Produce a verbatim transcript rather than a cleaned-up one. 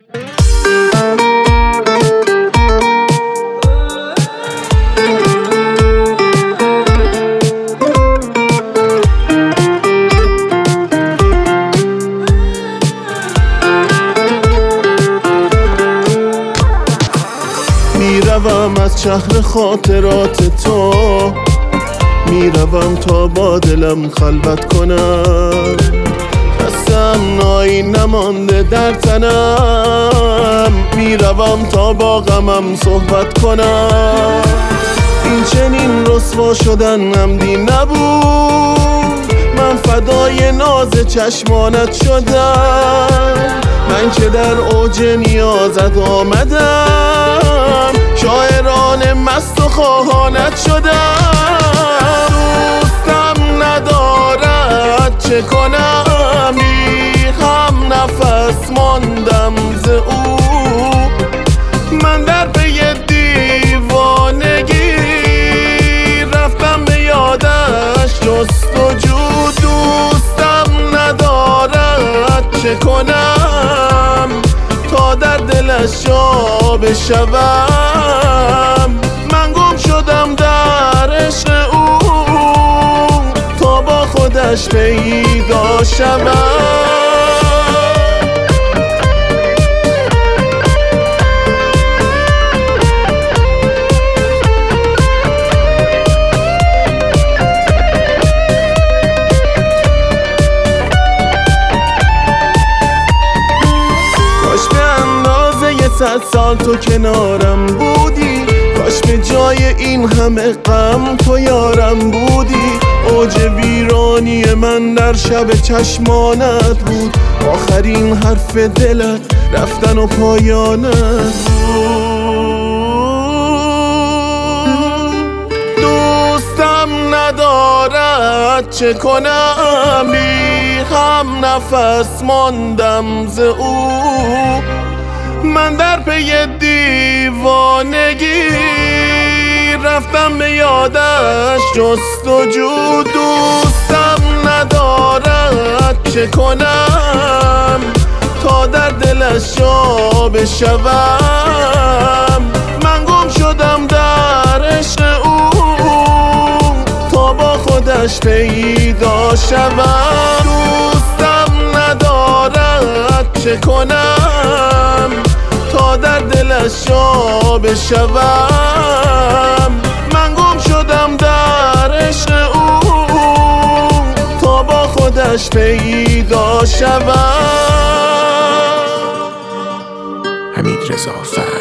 میروم از شهر خاطرات تو، میروم تا با دلم خلوت کنم. خستم نایی نمانده در تنم، میروم تا با غمم صحبت کنم. این چنین رسوا شدن عمدی نبود، من فدای ناز چشمانت شدم. من که در اوج نیازت آمدم، شاعران مست و خواهانت شدم. دوستم ندارد چه کنم، بیخم نفس ماندم ز او. من در پی دیوانگی رفتم به یادش جستجو. دوستم ندارد چه کنم تا در دلش جا بشوم. من گم شدم در عشق او تا با خودش پیدا شوم. صد سال تو کنارم بودی، کاش به جای این همه غم تو یارم بودی. اوج ویرانی من در شب چشمانت بود، آخرین حرف دلت رفتن و پایانت بود. دوستم ندارد چه کنم، بیخم نفس ماندم ز او. من در پی دیوانگی رفتم به یادش جستجو. دوستم ندارد چه کنم تا در دلش جا بشوم. من گم شدم در عشق او تا با خودش پیدا شوم. دوستم ندارد چه کنم تا در دلش جا بشوم. من گم شدم در عشق او تا با خودش پیدا شوم. حمید رضا.